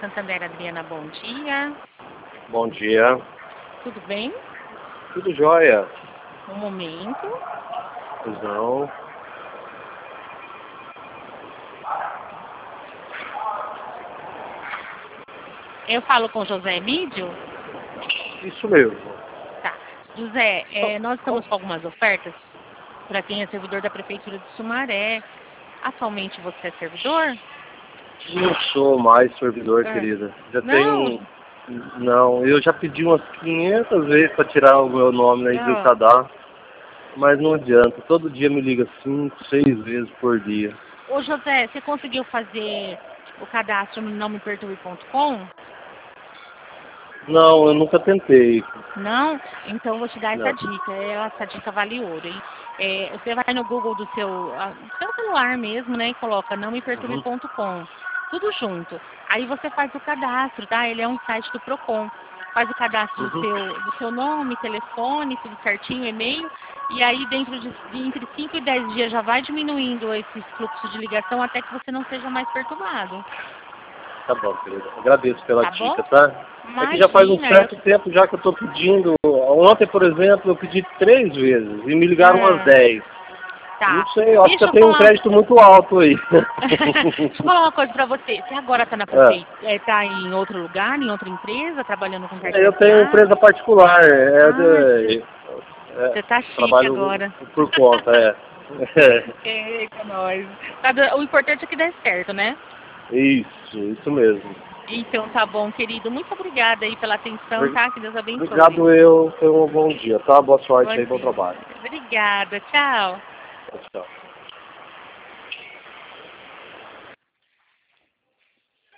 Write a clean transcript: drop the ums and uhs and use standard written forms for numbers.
Santander, Adriana, bom dia. Bom dia. Tudo bem? Tudo jóia? Um momento. Não. Eu falo com José Emílio? Isso mesmo. Tá. José, nós estamos com algumas ofertas para quem é servidor da Prefeitura de Sumaré. Atualmente você é servidor? Não sou mais servidor, querida. Já tenho... Não, eu já pedi umas 500 vezes para tirar o meu nome aí do cadastro, mas não adianta. Todo dia me liga 5, 6 vezes por dia. Ô José, você conseguiu fazer o cadastro no nomeperturbe.com? Não, eu nunca tentei. Não? Então eu vou te dar essa Não. dica. Essa dica vale ouro, hein? Você vai no Google do seu celular mesmo, né? E coloca nomeperturbe.com. Tudo junto. Aí você faz o cadastro, tá? Ele é um site do Procon. Faz o cadastro do seu nome, telefone, tudo certinho, e-mail. E aí dentro de entre 5 e 10 dias já vai diminuindo esse fluxo de ligação até que você não seja mais perturbado. Tá bom, querida. Agradeço pela dica, Bom? tá? É que já faz um certo tempo já que eu estou pedindo. Ontem, por exemplo, eu pedi 3 vezes e me ligaram umas 10. Tá. Não sei, eu acho que eu tenho um crédito muito alto aí. Deixa eu falar uma coisa pra você. Você agora está na prefeitura, tá em outro lugar, em outra emprisa, trabalando com carteira? Eu tenho empresa particular. Você tá chique trabalho agora. por conta, Eita, nós. O importante é que dê certo, né? Isso mesmo. Então tá bom, querido. Muito obrigada aí pela atenção, tá? Que Deus abençoe. Obrigado eu. Tenha um bom dia, tá? Boa sorte aí, bom trabalho. Obrigada. Tchau. Tchau.